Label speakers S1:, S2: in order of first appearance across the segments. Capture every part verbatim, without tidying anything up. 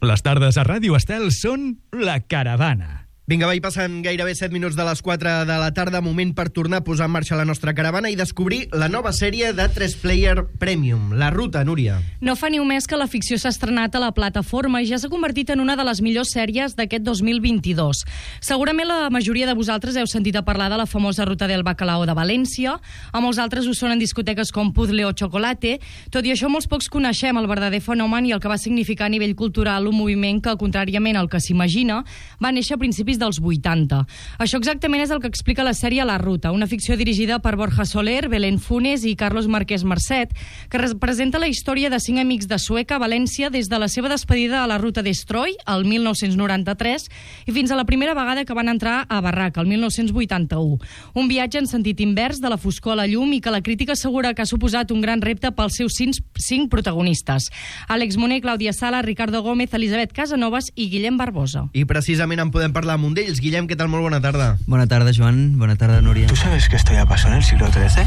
S1: Les tardes a Ràdio Estel són La Caravana.
S2: Vinga, va, hi passen gairebé set minuts de les quatre de la tarda, moment per tornar a posar en marxa la nostra caravana i descobrir la nova sèrie de tres player Premium, La Ruta, Núria.
S3: No fa ni un mes que la ficció s'ha estrenat a la plataforma i ja s'ha convertit en una de les millors sèries d'aquest dos mil vint-i-dos. Segurament la majoria de vosaltres heu sentit a parlar de la famosa Ruta del Bacalao de València, a molts altres us sonen discoteques com Puzzle o Chocolate, tot i això molts pocs coneixem el verdader fenomen i el que va significar a nivell cultural un moviment que, contràriament al que s'imagina, va néixer a principis dels vuitanta. Això exactament és el que explica la sèrie La Ruta, una ficció dirigida per Borja Soler, Belén Funes i Carlos Marquès Marcet, que representa la història de cinc amics de Sueca a València des de la seva despedida a la Ruta Destroy, el mil nou-cents noranta-tres, i fins a la primera vegada que van entrar a Barraca, el mil nou-cents vuitanta-u. Un viatge en sentit invers de la foscor a la llum i que la crítica assegura que ha suposat un gran repte pels seus cinc, cinc protagonistes. Àlex Moner, Clàudia Sala, Ricardo Gómez, Elisabet Casanovas i Guillem Barbosa.
S2: I precisament en podem parlar amb un d'ells. Guillem, què tal? Molt bona tarda.
S4: Bona tarda, Joan. Bona tarda, Núria.
S5: ¿Tú sabes que esto ya pasó en el siglo trece?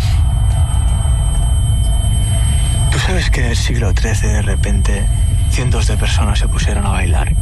S5: ¿Tú sabes que en el siglo trece de repente cientos de personas se pusieron a bailar?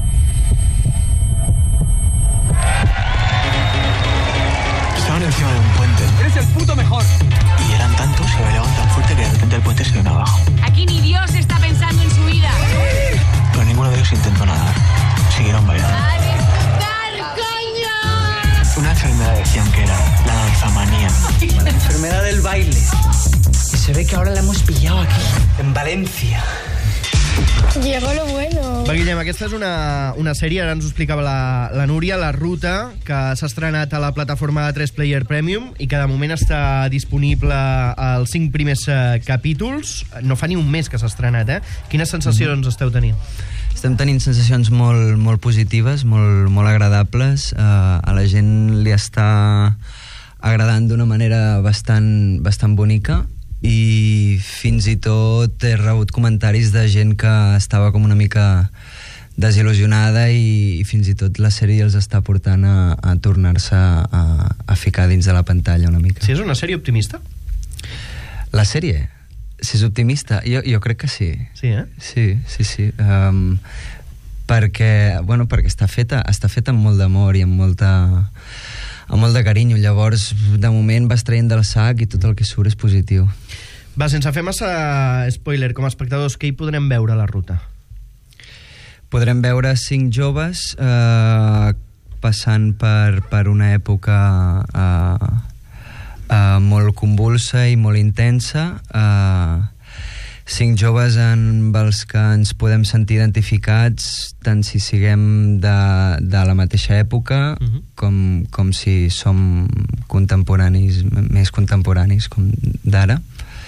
S5: Estaban encima de un puente.
S6: ¡Eres el puto mejor!
S5: Y eran tantos que bailaban tan fuerte que de repente el puente se vino abajo.
S7: Aquí ni Dios está pensando en su vida.
S5: Pero ninguno de ellos intentó nadar. Siguieron bailando.
S7: ¡A disfrutar, coño!
S5: Una enfermedad decían que era la danzamanía.
S6: La enfermedad del baile. Y se ve que ahora la hemos pillado aquí, en Valencia.
S8: Llegó lo bueno.
S2: Va, Guillem, aquesta és una, una sèrie, ara ens ho explicava la, la Núria, La Ruta, que s'ha estrenat a la plataforma de tres player Premium i que de moment està disponible als cinc primers eh, capítols. No fa ni un mes que s'ha estrenat, eh? Quines sensacions mm-hmm. esteu tenint?
S4: Estem tenint sensacions molt, molt positives, molt, molt agradables. Uh, a la gent li està agradant d'una manera bastant, bastant bonica i fins i tot he rebut comentaris de gent que estava com una mica desil·lusionada i, i fins i tot la sèrie els està portant a, a tornar-se a, a ficar dins de la pantalla una mica.
S2: Si és una sèrie optimista?
S4: La sèrie? Si és optimista? Jo, jo crec que sí.
S2: Sí, eh?
S4: Sí, sí, sí. Um, perquè, bueno, perquè està feta, està feta amb molt d'amor i amb molta... amb molt de carinyo, llavors de moment vas traient del sac i tot el que surt és positiu.
S2: Va, sense fer massa spoiler, com a espectadors, què hi podrem veure a La Ruta?
S4: Podrem veure cinc joves eh, passant per, per una època eh, eh, molt convulsa i molt intensa, eh, cinc joves amb els que ens podem sentir identificats tant si siguem de, de la mateixa època uh-huh. com, com si som contemporanis, més contemporanis com d'ara,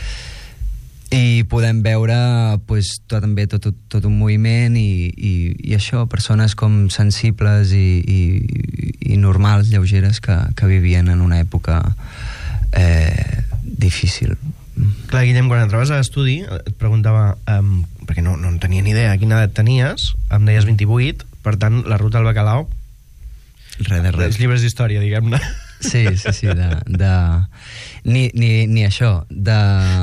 S4: i podem veure pues, tot, també tot, tot, tot un moviment i, i, i això, persones com sensibles i, i, i normals, lleugeres, que, que vivien en una època eh, difícil.
S2: Clar, Guillem, quan entraves a l'estudi et preguntava, um, perquè no, no en tenia ni idea quina edat tenies, em deies vint-i-vuit, per tant, La Ruta al Bacalao
S4: res de res.
S2: Els llibres d'història, diguem-ne.
S4: Sí, sí, sí, de, de... Ni, ni, ni això, de...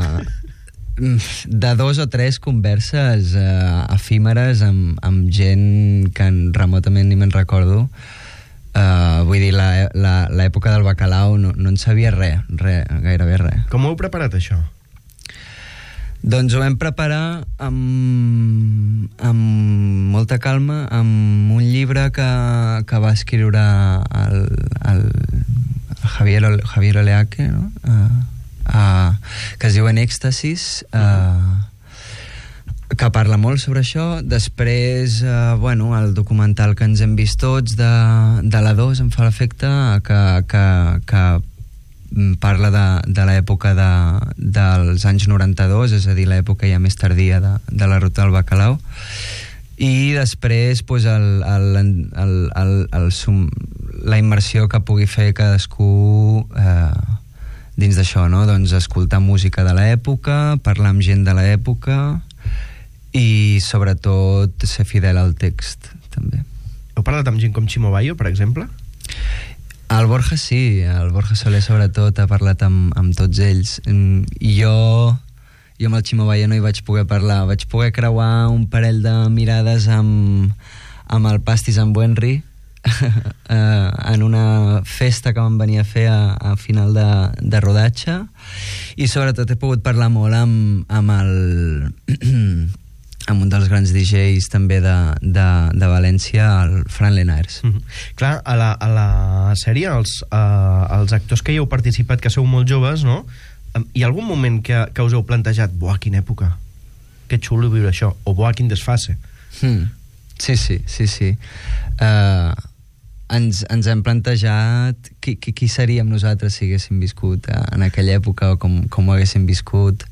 S4: de dos o tres converses eh, efímeres amb, amb gent que remotament ni me'n recordo. Uh, vull dir, l'època del bacalao no, no en sabia res, res, gairebé res.
S2: Com ho heu preparat, això?
S4: Doncs ho vam preparar amb, amb molta calma, amb un llibre que, que va escriure el, el, el Javier, Javier Oleaque, no? Uh, uh, que es diu En Èxtasis, uh, que parla molt sobre això. Després, eh, bueno, el documental que ens hem vist tots de, de la dos em fa l'efecte que, que, que parla de, de l'època de, dels anys noranta-dos, és a dir, l'època ja més tardia de, de la Ruta del Bacalao. I després pues, el, el, el, el, el sum, la immersió que pugui fer cadascú eh, dins d'això, no? Doncs escoltar música de l'època, parlar amb gent de l'època i sobretot ser fidel al text també.
S2: Heu parlat amb gent com Chimo Bayo, per exemple?
S4: El Borja sí, el Borja Soler sobretot ha parlat amb, amb tots ells. I jo jo amb el Ximo Baia no hi vaig poder parlar. Vaig poder creuar un parell de mirades amb, amb el Pastis amb Henry en una festa que vam venir a fer a, a final de, de rodatge, i sobretot he pogut parlar molt amb, amb el amb un dels grans D Js també de, de, de València, el Fran Lenaers.
S2: Mm-hmm. Clar, a la, a la sèrie els, uh, els actors que hi heu participat, que sou molt joves, no? Hi ha algun moment que, que us heu plantejat buah, quina època, que xulo viure això, o buah, quin desfase?
S4: Mm. Sí, sí, sí, sí. Uh, ens, ens hem plantejat qui, qui, qui seríem nosaltres si haguéssim viscut uh, en aquella època, o com, com ho haguéssim viscut,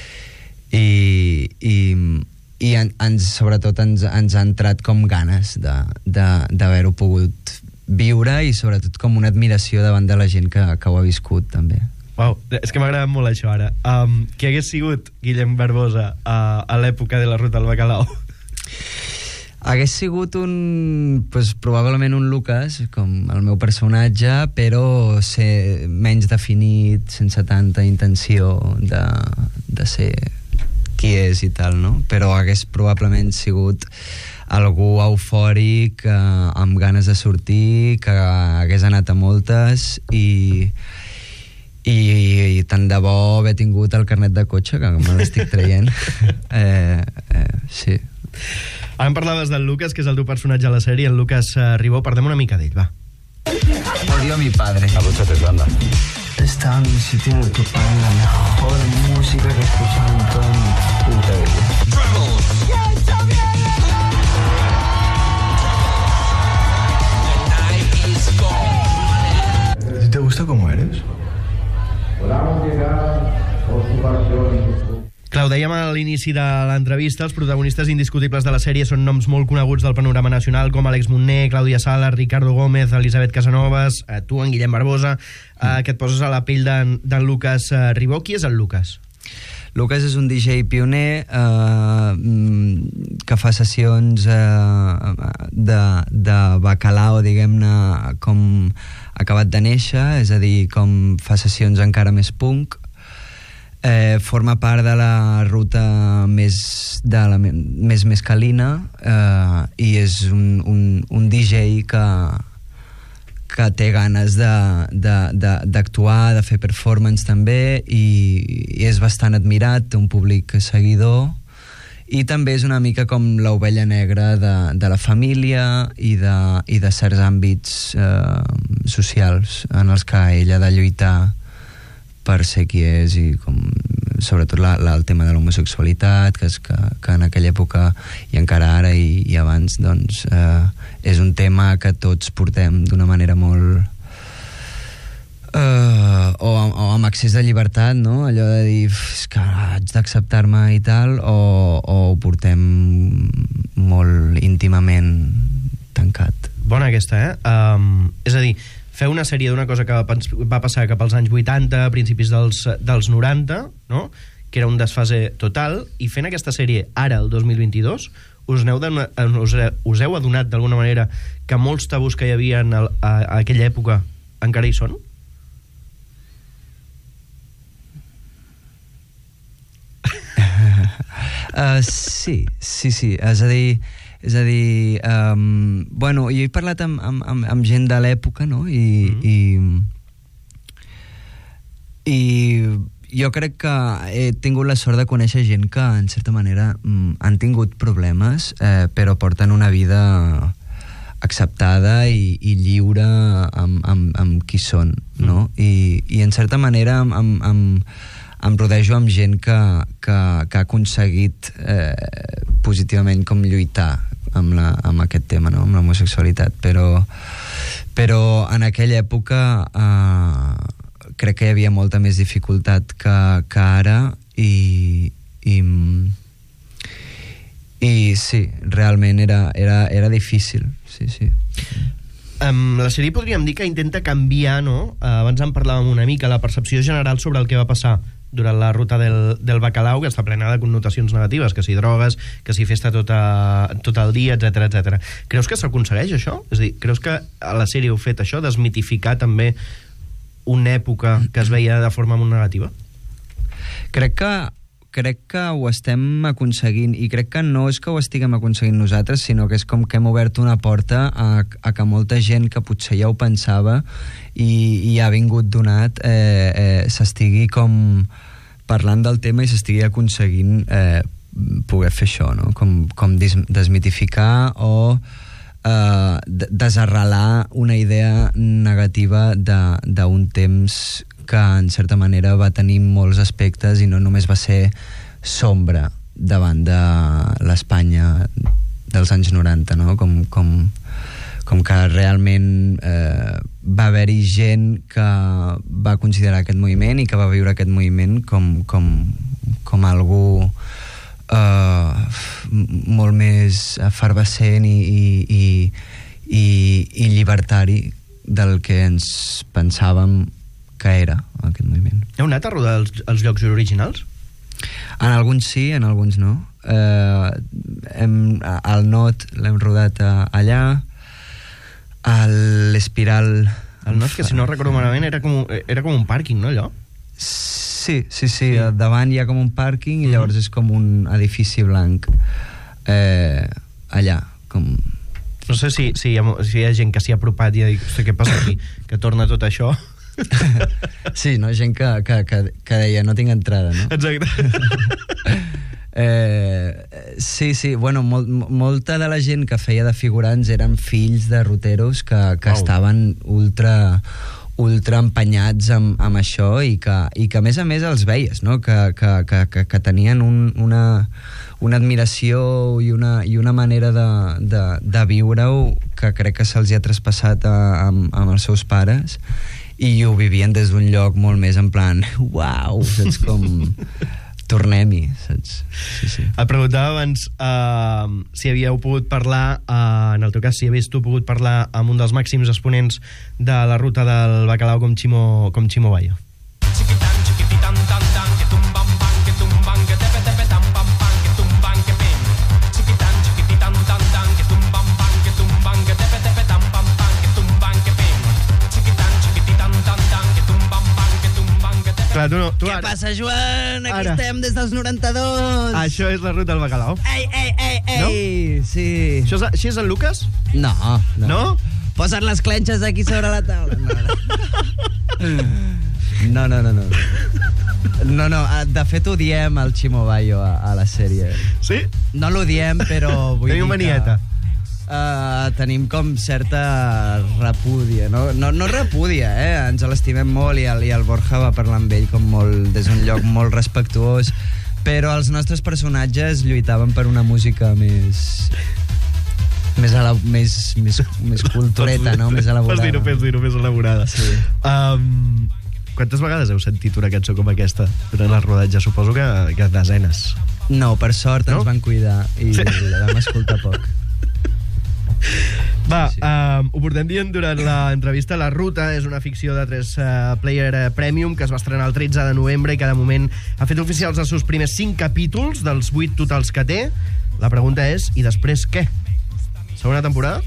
S4: i, i, i en, ens, sobretot ens, ens ha entrat com ganes d'haver-ho pogut viure, i sobretot com una admiració davant de la gent que, que ho ha viscut també.
S2: Uau, és que m'ha agradat molt això ara. Um, qui hagués sigut Guillem Barbosa uh, a l'època de la Ruta del Bacalao?
S4: Hagués sigut un... Pues, probablement un Lucas, com el meu personatge, però ser menys definit, sense tanta intenció de, de ser qui és i tal, no? Però hagués probablement sigut algú eufòric, eh, amb ganes de sortir, que hagués anat a moltes, i... I, i tant de bo haver tingut el carnet de cotxe, que me l'estic traient. eh, eh, sí.
S2: Ara em parlaves del Lucas, que és el teu personatge a la sèrie, el Lucas uh, Ribó. Parlem una mica d'ell, va.
S9: Odio a mi padre.
S5: Abróchate, anda.
S9: Estaba en mi sitio en el que ponen la mejor música que he escuchado en toda mi puta vida.
S5: ¿Te gusta cómo eres?
S2: Clar, ho dèiem a l'inici de l'entrevista, els protagonistes indiscutibles de la sèrie són noms molt coneguts del panorama nacional, com Àlex Montner, Clàudia Sala, Ricardo Gómez, Elisabet Casanovas, eh, tu, en Guillem Barbosa, eh, que et poses a la pell d'en, d'en Lucas eh, Ribó. Qui és el Lucas?
S4: Lucas és un D J pioner eh, que fa sessions eh, de, de bacalao, diguem-ne, com acabat de néixer, és a dir, com fa sessions encara més punk. Eh, forma part de la ruta més, de la, més mescalina, eh, i és un, un, un D J que, que té ganes d'actuar, de, de, de fer performance també, i, i és bastant admirat, té un públic seguidor, i també és una mica com l'ovella negra de, de la família i de, i de certs àmbits eh, socials en els que ell ha de lluitar per ser qui és, i com, sobretot la, la, el tema de l'homosexualitat, que, és que, que en aquella època i encara ara i, i abans, doncs, eh, és un tema que tots portem d'una manera molt... Uh, o, o amb accés de llibertat, no? Allò de dir, és que haig d'acceptar-me i tal, o, o ho portem molt íntimament tancat.
S2: Bona aquesta, eh? Um, és a dir, fer una sèrie d'una cosa que va, va passar cap als anys vuitanta, principis dels, dels noranta, no? Que era un desfase total, i fent aquesta sèrie ara, el dos mil vint-i-dos, us, aneu de, us, us heu adonat d'alguna manera que molts tabús que hi havia en el, a, a aquella època encara hi són?
S4: Uh, sí, sí, sí, és a dir, és a dir um, bueno, jo he parlat amb, amb, amb, amb gent de l'època, no? I, mm. i, i jo crec que he tingut la sort de conèixer gent que, en certa manera, mm, han tingut problemes, eh, però porten una vida acceptada i, i lliure amb, amb, amb qui són, no? Mm. I, i en certa manera amb, amb, amb em rodejo amb gent que, que, que ha aconseguit eh, positivament com lluitar amb, la, amb aquest tema, no? Amb l'homosexualitat, però, però en aquella època eh, crec que hi havia molta més dificultat que, que ara, i, i, i sí, realment era, era, era difícil, sí, sí.
S2: Um, la sèrie podríem dir que intenta canviar, no? Uh, abans en parlàvem una mica, la percepció general sobre el que va passar durant la ruta del, del bacalao, que està plena de connotacions negatives, que si drogues, que si festa tot, a, tot el dia, etcètera, etcètera. Creus que s'aconsegueix això? És a dir, creus que a la sèrie heu fet això, desmitificar també una època que es veia de forma molt negativa?
S4: Crec que crec que ho estem aconseguint, i crec que no és que ho estiguem aconseguint nosaltres, sinó que és com que hem obert una porta a, a que molta gent que potser ja ho pensava i, i ha vingut donat eh, eh, s'estigui com parlant del tema i s'estigui aconseguint eh, poder fer això, no? Com, com des, desmitificar o eh, desarrelar una idea negativa d'un temps que en certa manera va tenir molts aspectes i no només va ser sombra davant de l'Espanya dels anys noranta, no? Com, com, com que realment eh, va haver-hi gent que va considerar aquest moviment i que va viure aquest moviment com, com, com algú eh, molt més efervescent i, i, i, i llibertari del que ens pensàvem que era aquest moviment.
S2: Heu anat a rodar els, els llocs originals?
S4: En alguns sí, en alguns no. Eh, hem, al Not l'hem rodat a, allà, a l'Espiral...
S2: El Not, que si no recordo malament, era com, era com un pàrquing, no, allò?
S4: Sí, sí, sí. sí. Davant hi ha com un pàrquing i llavors és com un edifici blanc eh, allà, com...
S2: No sé si, si, hi ha, si hi ha gent que s'hi ha apropat i ha dit, què passa aquí? Que torna tot això...
S4: Sí, no? Gent que, que, que, que deia no tinc entrada, no?
S2: Exacte.
S4: eh, sí, sí, bueno, molt, molta de la gent que feia de figurants eren fills de ruteros que, que oh. estaven ultra ultra empenyats amb, amb això i que, i que a més a més els veies, no? Que, que, que, que, que tenien un, una, una admiració i una, i una manera de, de, de viure-ho que crec que se'ls ha traspassat a, amb, amb els seus pares i ho vivien des d'un lloc molt més en plan uau, saps, com tornem-hi, saps? Sí, sí.
S2: Et preguntava abans uh, si havíeu pogut parlar, uh, en el teu cas, si havies tu pogut parlar amb un dels màxims exponents de la ruta del bacalao com Ximo, com Ximo Bayo. Clar, tu no, tu
S10: Què
S2: ara...
S10: passa, Joan? Aquí
S2: Ara.
S10: estem des dels noranta-dos.
S2: Això és la ruta del bacalao.
S10: Ei, ei, ei, ei.
S2: No?
S4: Sí.
S2: Això és, així és el Lucas?
S4: No, no.
S2: No?
S10: Posa't les clenxes aquí sobre la taula.
S4: No, no, no, no. No, no, de fet odiem el Ximo Bayo a, a la sèrie.
S2: Sí?
S4: No l'odiem, però vull
S2: Teniu
S4: dir
S2: manieta.
S4: que... Uh, tenim com certa repúdia, no, no, no repúdia, eh? Ens l'estimem molt i el, i el Borja va parlar amb ell com molt, des d'un lloc molt respectuós, però els nostres personatges lluitaven per una música més... més, ala, més, més, més cultureta, no? Més elaborada.
S2: Pots dir-ho, pots dir-ho, més elaborada.
S4: Sí.
S2: Um, quantes vegades heu sentit una cançó com aquesta durant el rodatge? Suposo que, que desenes.
S4: No, per sort
S2: no?
S4: ens van cuidar i
S2: sí.
S4: la vam escoltar poc.
S2: Va, sí. um, ho portem dient durant l'entrevista. La Ruta és una ficció de tres uh, player uh, premium que es va estrenar el tretze de novembre i que de moment ha fet oficials els seus primers cinc capítols dels vuit totals que té. La pregunta és, i després què? Segona temporada?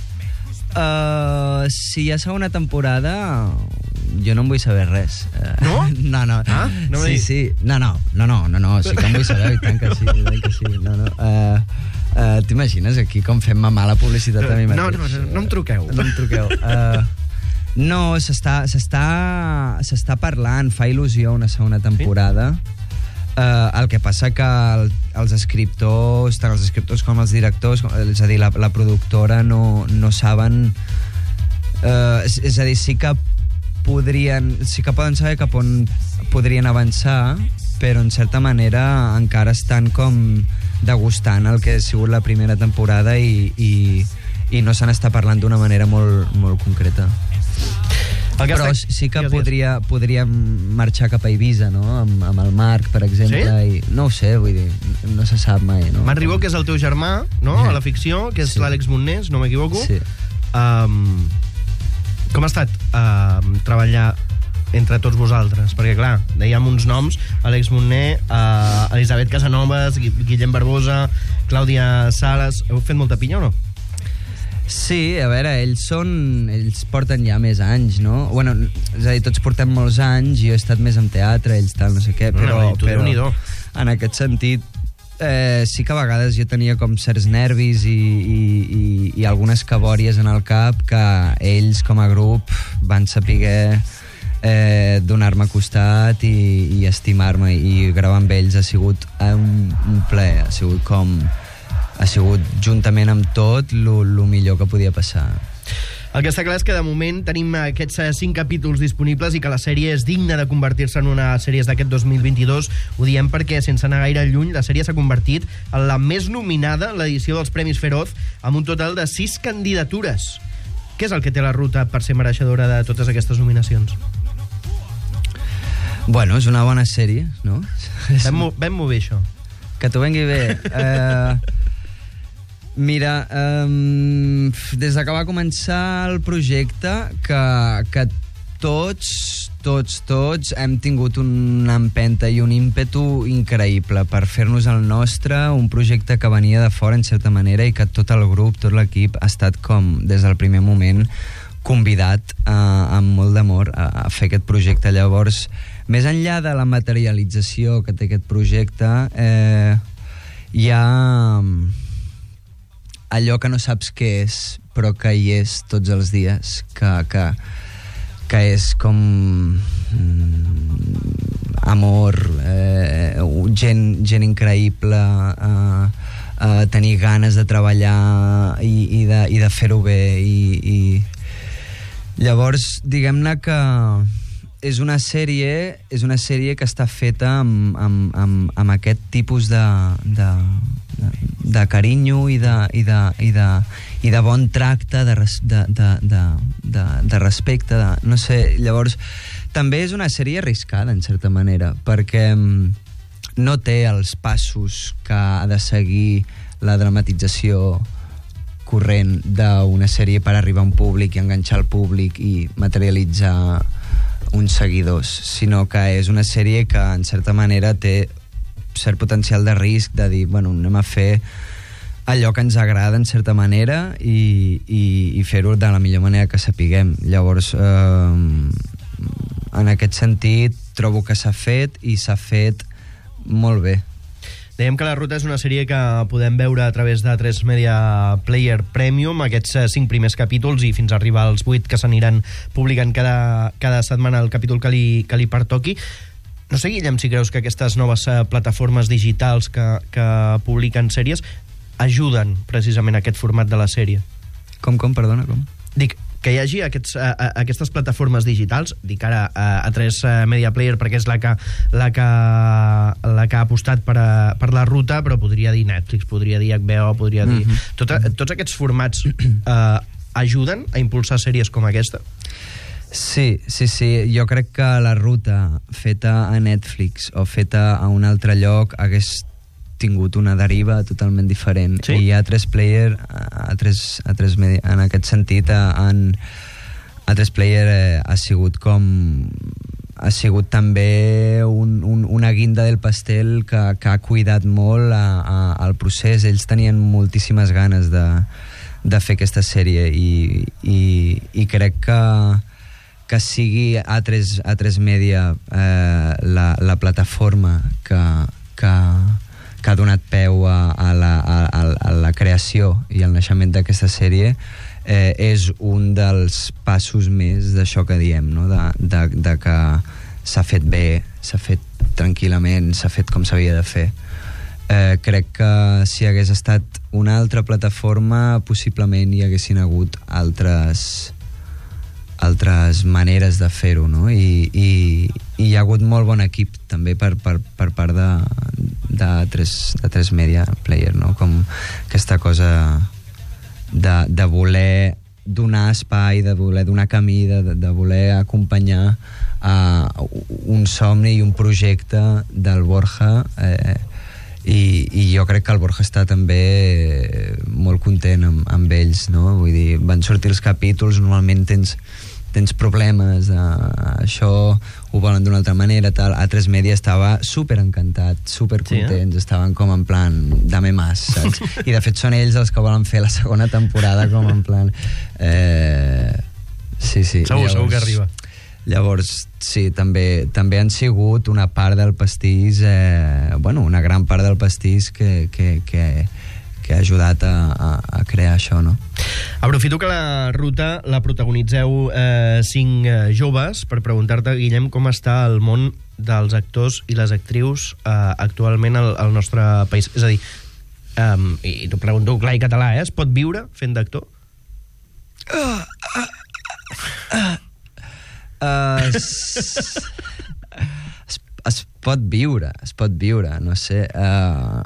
S4: Uh, si hi ha segona temporada jo no en vull saber res. Uh,
S2: no?
S4: No, no.
S2: Ah, no
S4: sí, sí. No, no, no, no, no, no, sí que en vull saber, i tant que sí, i tant que sí. No, no. Uh, uh, T'imagines aquí com fem mamar la publicitat a mi mateix?
S2: No, no, no em truqueu.
S4: No em truqueu. Uh, no, s'està s'està parlant, fa il·lusió una segona temporada. Sí? Uh, el que passa que el, els escriptors, tant els escriptors com els directors, és a dir, la, la productora no, no saben... Uh, és, és a dir, sí que podrien, sí que poden saber cap on podrien avançar, però en certa manera encara estan com degustant el que ha sigut la primera temporada i, i, i no se n'està parlant d'una manera molt, molt concreta. Però està... sí que podria, podria marxar cap a Eivissa, no? Amb, amb el Marc, per exemple. Sí? I no ho sé, vull dir, no se sap mai, no?
S2: Marc Ribó, que és el teu germà, no? Sí. A la ficció, que és sí. l'Àlex Montnés, no m'equivoco.
S4: Sí.
S2: Um, com ha estat uh, treballar entre tots vosaltres? Perquè, clar, dèiem uns noms, Àlex Montner, uh, Elisabet Casanovas, Guillem Barbosa, Clàudia Sales... Heu fet molta pinya o no?
S4: Sí, a veure, ells són... Ells porten ja més anys, no? Bueno, és a dir, tots portem molts anys, jo he estat més en teatre, ells tal, no sé què, però...
S2: No, tu
S4: però
S2: Déu-n'hi-do.
S4: en aquest sentit, eh, sí que a vegades jo tenia com certs nervis i, i, i, i algunes cabòries en el cap que ells com a grup van saber eh, donar-me costat i, i estimar-me, i gravar amb ells ha sigut un, un plaer, ha sigut com ha sigut juntament amb tot el millor que podia passar.
S2: El que està clar és que de moment tenim aquests cinc capítols disponibles i que la sèrie és digna de convertir-se en una sèrie d'aquest dos mil vint-i-dos. Ho diem perquè, sense anar gaire lluny, la sèrie s'ha convertit en la més nominada en l'edició dels Premis Feroz, amb un total de sis candidatures. Què és el que té la Ruta per ser mereixedora de totes aquestes nominacions?
S4: Bueno, és una bona sèrie, no?
S2: Vam-m'ho bé, això.
S4: Que t'ho vengui bé. Eh... Mira, um, des que va començar el projecte, que, que tots, tots, tots hem tingut una empenta i un ímpetu increïble per fer-nos el nostre, un projecte que venia de fora, en certa manera, i que tot el grup, tot l'equip, ha estat com, des del primer moment, convidat uh, amb molt d'amor a, a fer aquest projecte. Llavors, més enllà de la materialització que té aquest projecte, eh, hi ha allò que no saps què és, però que hi és tots els dies, que, que, que és com mm, amor, eh, gent, gent increïble, eh, eh, tenir ganes de treballar i, i de, i de fer-ho bé. I, i llavors, diguem-ne que és una sèrie, és una sèrie que està feta amb, amb, amb, amb aquest tipus de, de, de, de carinyo i de, i, de, i, de, i de bon tracte, de, de, de, de, de, de respecte, de, no sé. Llavors, també és una sèrie arriscada, en certa manera, perquè no té els passos que ha de seguir la dramatització corrent d'una sèrie per arribar a un públic i enganxar el públic i materialitzar uns seguidors, sinó que és una sèrie que en certa manera té cert potencial de risc de dir, bueno, anem a fer allò que ens agrada en certa manera i, i, i fer-ho de la millor manera que sapiguem. Llavors, eh, en aquest sentit, trobo que s'ha fet i s'ha fet molt bé.
S2: Dèiem que La Ruta és una sèrie que podem veure a través de tres Media Player Premium, aquests cinc primers capítols i fins a arribar als vuit que s'aniran publicant cada, cada setmana el capítol que li, que li pertoqui. No sé, Guillem, si creus que aquestes noves plataformes digitals que, que publiquen sèries ajuden precisament a aquest format de la sèrie.
S4: Com, com, perdona, com?
S2: Dic, que hi hagi aquests, a, a, aquestes plataformes digitals, dic ara a, a tres Media Player perquè és la que, la que, la que ha apostat per, a, per La Ruta, però podria dir Netflix, podria dir H B O, podria dir... Mm-hmm. Tot, tots aquests formats eh, ajuden a impulsar sèries com aquesta?
S4: Sí, sí, sí. Jo crec que La Ruta, feta a Netflix o feta a un altre lloc, hagués tingut una deriva totalment diferent. Sí? I a tres Player, a tres, a tres media, en aquest sentit, en, a tres Player eh, ha sigut com... ha sigut també un, un, una guinda del pastel que, que ha cuidat molt a, a, al procés. Ells tenien moltíssimes ganes de, de fer aquesta sèrie i, i, i crec que que sigui A tres, A tres Media eh, la, la plataforma que, que, que ha donat peu a, a, la, a, a la creació i al naixement d'aquesta sèrie eh, és un dels passos més d'això que diem, no? de, de, de que s'ha fet bé, s'ha fet tranquil·lament, s'ha fet com s'havia de fer. Eh, crec que si hagués estat una altra plataforma possiblement hi haguessin hagut altres altres maneres de fer-ho, no? I, i, i hi ha hagut molt bon equip també per, per, per part de, de, tres, de tres Media Player, no? Com aquesta cosa de, de voler donar espai, de voler donar camí, de, de voler acompanyar a un somni i un projecte del Borja eh, i, i jo crec que el Borja està també molt content amb, amb ells, no? Vull dir, van sortir els capítols, normalment tens tens problemes, uh, això ho volen d'una altra manera, tal. A tres Media estava super encantat, super contents, sí, eh? Estaven com en plan dame más, saps? I de fet són ells els que volen fer la segona temporada com en plan eh... sí, sí.
S2: Segur, llavors, segur que arriba.
S4: Llavors, sí, també, també han sigut una part del pastís, eh, bueno, una gran part del pastís que, que, que, que ha ajudat a, a, a crear això, no?
S2: Aprofito que la ruta la protagonitzeu eh, cinc eh, joves per preguntar-te, Guillem, com està el món dels actors i les actrius eh, actualment al, al nostre país. És a dir, um, i t'ho pregunto clar i català, eh? Es pot viure fent d'actor?
S4: Uh, uh, uh. Uh, es, es, es pot viure, es pot viure, no sé. Uh,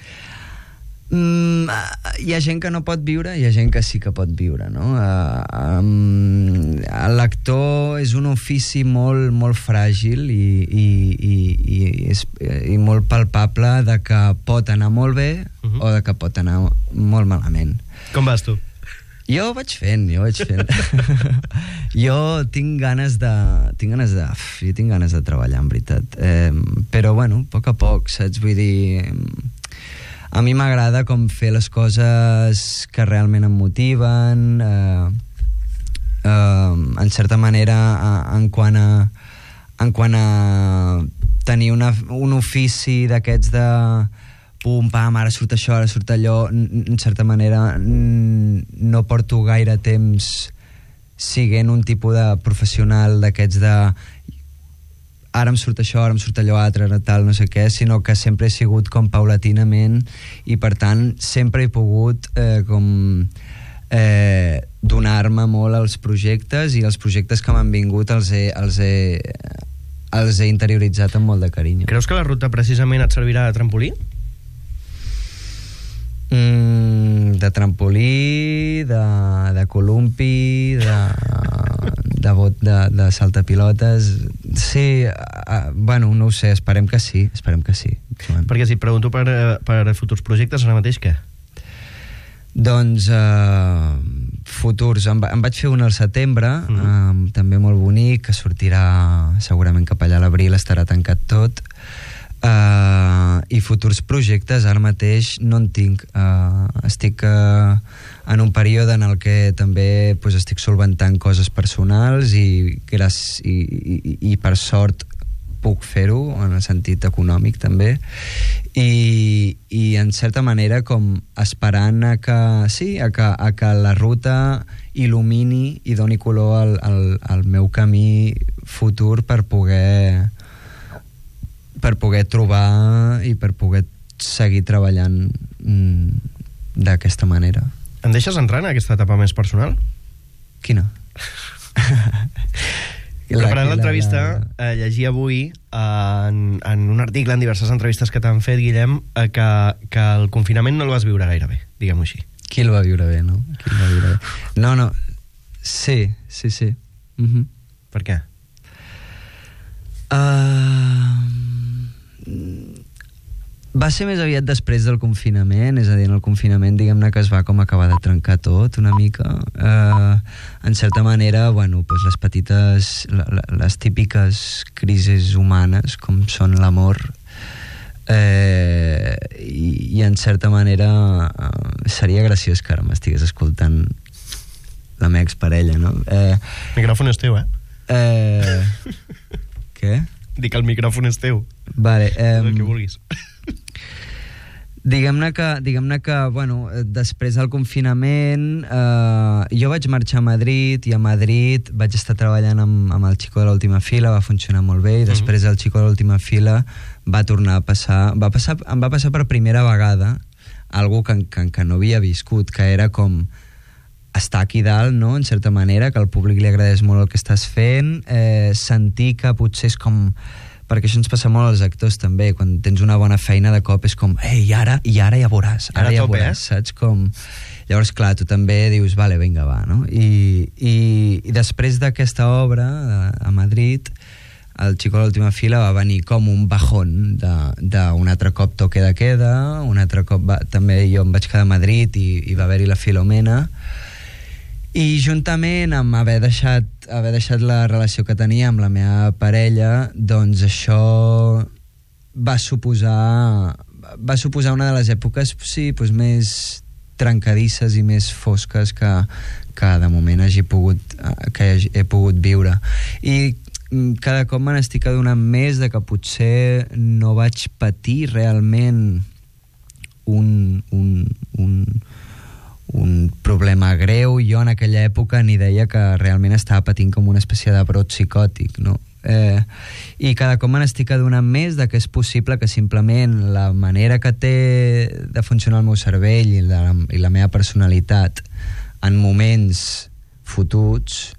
S4: mm, hi ha gent que no pot viure, hi ha gent que sí que pot viure, no? Uh, um, l'actor és un ofici molt, molt fràgil i, i, i, i, és, i molt palpable de que pot anar molt bé uh-huh. o de que pot anar molt malament.
S2: Com vas tu?
S4: Jo vaig fent, jo vaig fent. Jo tinc ganes de... Tinc ganes de... Uf, jo tinc ganes de treballar, en veritat. Eh, però, bueno, a poc a poc, saps? Vull dir... A mi m'agrada com fer les coses que realment em motiven, eh, eh, en certa manera, en quant a... En quant a tenir una, un ofici d'aquests de... pum, pam, ara surt això, ara surt allò, en certa manera no porto gaire temps siguent un tipus de professional d'aquests de ara em surt això, ara em surt allò altre, ara tal, no sé què, sinó que sempre he sigut com paulatinament i per tant sempre he pogut eh, com eh, donar-me molt als projectes i els projectes que m'han vingut els he, els he, els he interioritzat amb molt de carinyo.
S2: Creus que la ruta precisament et servirà de trampolí?
S4: Mm, de trampolí, de, de columpi, de, de, bot, de, de saltapilotes. Sí, uh, bueno, no ho sé, esperem que sí, esperem que sí. Joan.
S2: Perquè si et pregunto per, per futurs projectes, ara mateix què?
S4: Doncs uh, futurs, em, va, em vaig fer un al setembre, mm. um, també molt bonic, que sortirà segurament cap allà a l'abril, estarà tancat tot. Uh, i futurs projectes ara mateix no en tinc. Uh, estic uh, en un període en el que també pues, estic solventant coses personals i, gràcies, i, i, i per sort puc fer-ho en el sentit econòmic també i, i en certa manera com esperant a que, sí, a que, a que la ruta il·lumini i doni color al, al, al meu camí futur per poder per poder trobar i per poder seguir treballant mm, d'aquesta manera.
S2: Em deixes entrar en aquesta etapa més personal?
S4: Quina?
S2: Preparant l'entrevista, eh, llegia avui eh, en, en un article, en diverses entrevistes que t'han fet, Guillem, eh, que, que el confinament no el vas viure gaire bé, diguem-ho així.
S4: Qui el va viure bé, no? Qui el va viure bé? No, no, sí, sí, sí. Uh-huh.
S2: Per què?
S4: Uh... Va ser més aviat després del confinament, és a dir, en el confinament diguem-ne que es va com acabar de trencar tot una mica. Uh, en certa manera, bueno, pues les petites, les típiques crisis humanes com són l'amor eh, i, i en certa manera uh, seria graciós que ara m'estigués escoltant la meva exparella, no? Eh,
S2: el micròfon és teu, eh?
S4: eh què?
S2: Dic que el micròfon és teu.
S4: Vale, eh,
S2: el que vulguis.
S4: Diguem-ne que, diguem-ne que, bueno, després del confinament eh, jo vaig marxar a Madrid i a Madrid vaig estar treballant amb, amb el Chico de l'última fila, va funcionar molt bé i després mm-hmm. el Chico de l'última fila va tornar a passar, va passar em va passar per primera vegada algo que, que, que no havia viscut, que era com estar aquí dalt, no?, en certa manera, que al públic li agradés molt el que estàs fent, eh, sentir que potser és com... Perquè això ens passa molt als actors també, quan tens una bona feina de cop és com, ei, ara, i ara ja veuràs, ara, ara ja tope, veuràs, eh? Saps? Com... Llavors, clar, tu també dius, vale, vinga, va, no? I, i, i després d'aquesta obra a, a Madrid, el Chico de l'última fila va venir com un bajón d'un altre cop toque de queda, un altre cop va, també jo em vaig quedar a Madrid i, i va haver-hi la Filomena, i juntament amb haver deixat, haver deixat la relació que tenia amb la meva parella, doncs això va suposar va suposar una de les èpoques sí, doncs més trencadisses i més fosques que, que de moment hagi pogut, que he pogut viure. I cada cop me n'estic adonant més de que potser no vaig patir realment un, un, un, un problema greu. Jo en aquella època ni deia que realment estava patint com una espècie de brot psicòtic, no? Eh, i cada cop me n'estic adonant més de que és possible que simplement la manera que té de funcionar el meu cervell i la, i la meva personalitat en moments fotuts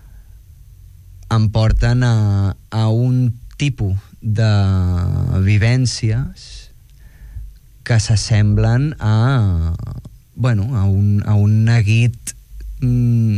S4: em porten a, a un tipus de vivències que s'assemblen a, bueno, a, un, a un neguit mm,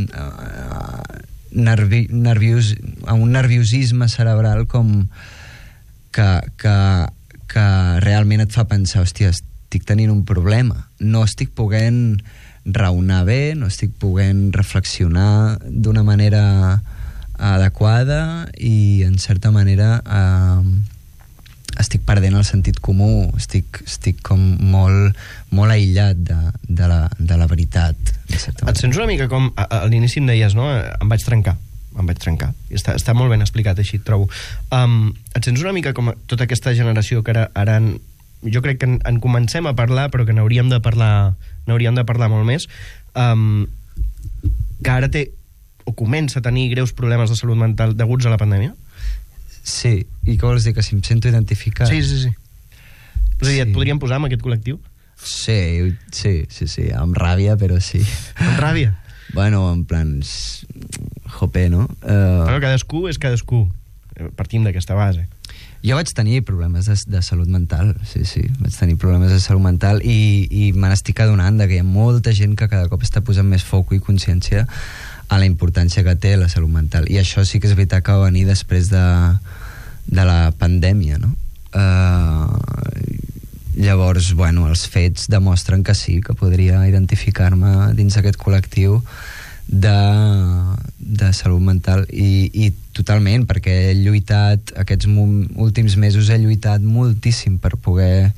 S4: nervi, nerviós, a un nerviosisme cerebral com que, que, que realment et fa pensar, hòstia, estic tenint un problema, no estic podent raonar bé, no estic podent reflexionar d'una manera adequada i en certa manera eh, estic perdent el sentit comú, estic, estic com molt, molt aïllat de, de, la, de la veritat.
S2: Et sents una mica com a, a l'inici em deies, no? Em vaig trencar, em vaig trencar. Està, està molt ben explicat així, trobo. Um, et sents una mica com tota aquesta generació que ara, ara en, jo crec que en, en comencem a parlar, però que n'hauríem de parlar, n'hauríem de parlar molt més, um, que ara té o comença a tenir greus problemes de salut mental deguts a la pandèmia?
S4: Sí, i què vols dir, que si em sento identificat?
S2: Sí, sí, sí. És a dir, et podríem posar en aquest col·lectiu?
S4: Sí, sí, sí, sí, amb ràbia, però sí.
S2: Amb ràbia?
S4: Bueno, en plan, jope, no? Uh...
S2: Bueno, cadascú és cadascú. Partim d'aquesta base.
S4: Jo vaig tenir problemes de, de salut mental, sí, sí, vaig tenir problemes de salut mental i, i me n'estic adonant que hi ha molta gent que cada cop està posant més foc i consciència a la importància que té la salut mental. I això sí que és veritat que va venir després de, de la pandèmia, no? Uh, llavors, bueno, els fets demostren que sí, que podria identificar-me dins d'aquest col·lectiu de, de salut mental i, i totalment, perquè he lluitat aquests últims mesos he lluitat moltíssim per poder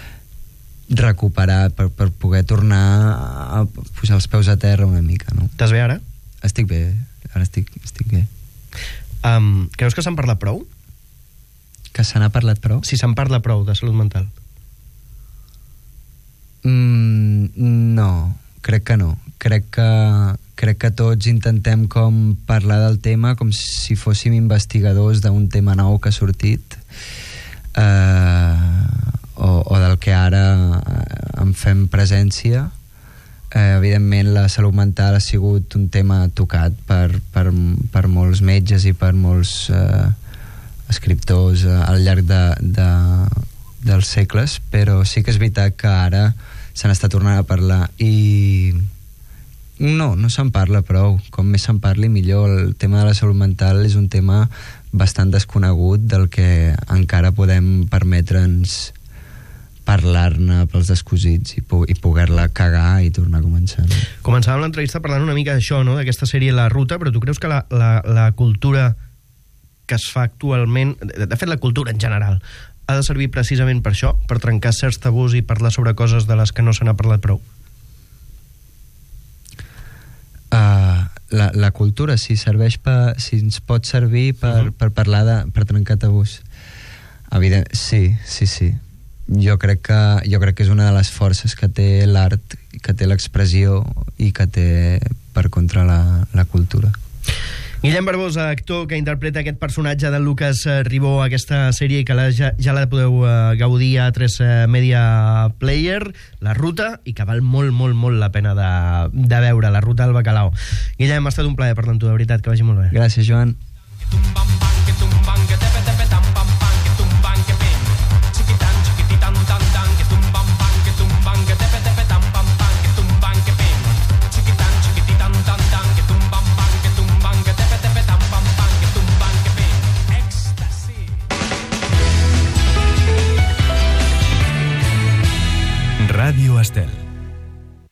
S4: recuperar, per, per poder tornar a posar els peus a terra una mica, no?
S2: Estàs bé ara?
S4: Estic bé, ara estic, estic bé.
S2: Um, creus que se'n parla prou?
S4: Que se n'ha parlat prou?
S2: Si se'n parla prou de salut mental.
S4: Mm, no, crec que no. Crec que, crec que tots intentem com parlar del tema com si fóssim investigadors d'un tema nou que ha sortit eh, o, o del que ara en fem presència. Eh, evidentment la salut mental ha sigut un tema tocat per, per, per molts metges i per molts eh, escriptors eh, al llarg de, de, dels segles, però sí que és veritat que ara se n'està tornant a parlar i no, no se'n parla prou. Com més se'n parli millor. El tema de la salut mental és un tema bastant desconegut del que encara podem permetre'ns parlar-ne pels descosits i, po i poder-la cagar i tornar a començar, no?
S2: Començàvem l'entrevista parlant una mica d'això, no? D'aquesta sèrie La Ruta, però tu creus que la, la, la cultura que es fa actualment, de, de fet la cultura en general, ha de servir precisament per això, per trencar certs tabús i parlar sobre coses de les que no se n'ha parlat prou?
S4: Uh, la, la cultura sí, serveix per, si ens pot servir per, uh -huh. per parlar de, per trencar tabús. Evident, sí, sí, sí. Jo crec que, jo crec que és una de les forces que té l'art, que té l'expressió i que té per contra la, la cultura.
S2: Guillem Barbosa, actor que interpreta aquest personatge de Lucas Ribó, aquesta sèrie i que la, ja, ja la podeu uh, gaudir a tres uh, Media Player, La Ruta, i que val molt, molt, molt la pena de, de veure, La Ruta del Bacalao. Guillem, ha estat un plaer parlar amb tu, de veritat, que vagi molt bé.
S4: Gràcies, Joan.
S1: Ràdio Estel.